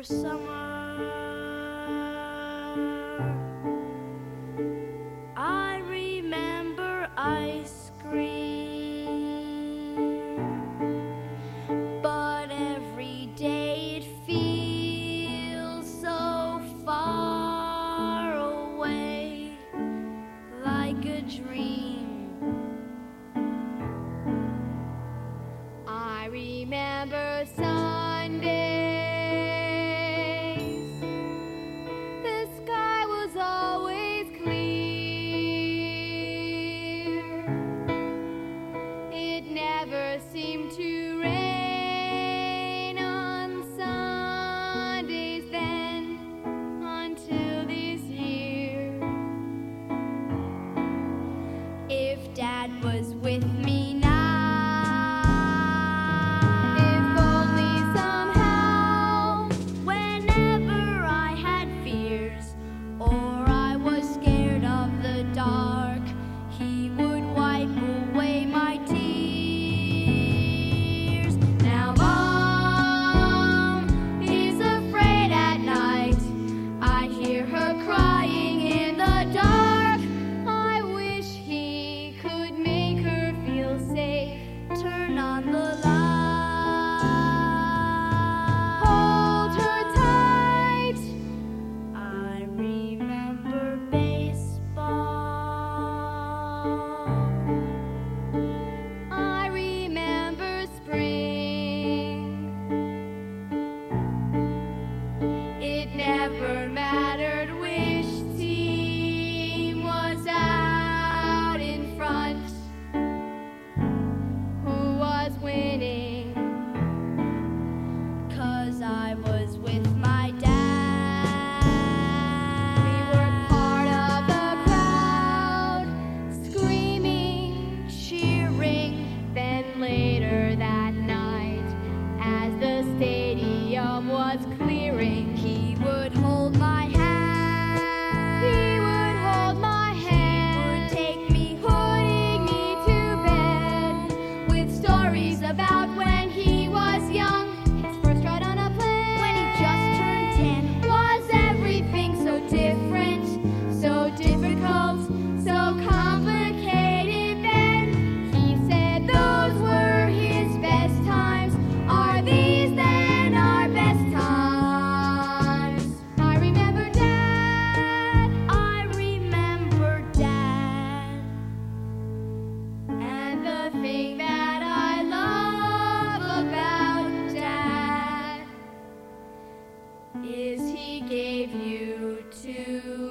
remember summer. I remember ice cream. But every day it feels so far away, like a dream. I remember Sundays. The sky was always clear. It never seemed to rain on Sundays then until this year. If Dad was with me now, turn on the light, hold her tight. I remember baseball. I remember spring. It never mattered which team was out in front, winning, 'cause I was with my dad. We were part of the crowd, screaming, cheering. Then later that night, as the stadium was clearing, he would hold my hand. He would hold my hand. He would take me, putting me to bed with stories about when he was young, his first ride on a plane, when he just turned 10. Was everything so different, so difficult, so complicated then? He said those were his best times. Are these then our best times? I remember Dad. I remember Dad. And the thing that I love about Dad is he gave you to